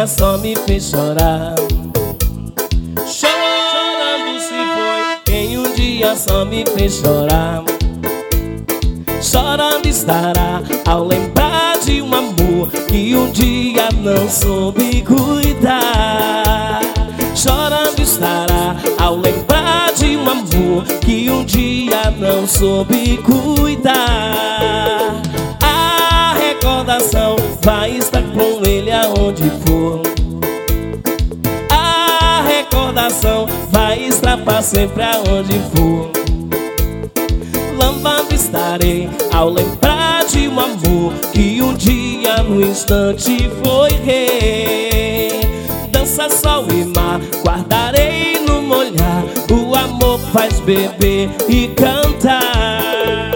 dia só me fez chorar. Chorando se foi quem um dia só me fez chorar. Chorando estará ao lembrar de um amor que um dia não soube cuidar. Chorando estará ao lembrar de um amor que um dia não soube cuidar. A recordação vai estar com ele aonde for. A recordação vai estar pra sempre aonde for. Lambando estarei ao lembrar de um amor que um dia no instante foi rei. Dança, sol e mar, guardarei no molhar. O amor faz beber e cantar.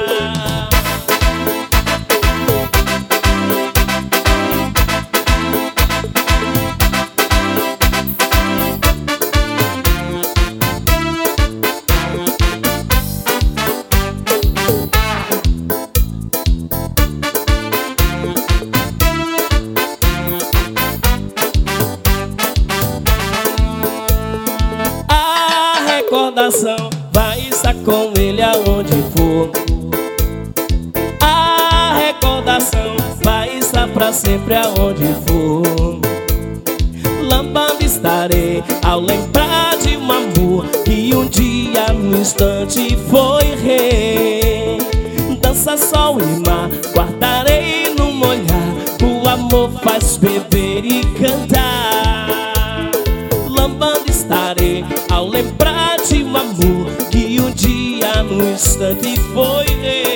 Recordação vai estar com ele aonde for. A recordação vai estar pra sempre aonde for. Lambando estarei ao lembrar de um amor que um dia no instante foi rei. Dança, sol e mar, guardarei no molhar. O amor faz beber e cantar. Lambando estarei ao lembrar de um amor que um dia no instante foi rei.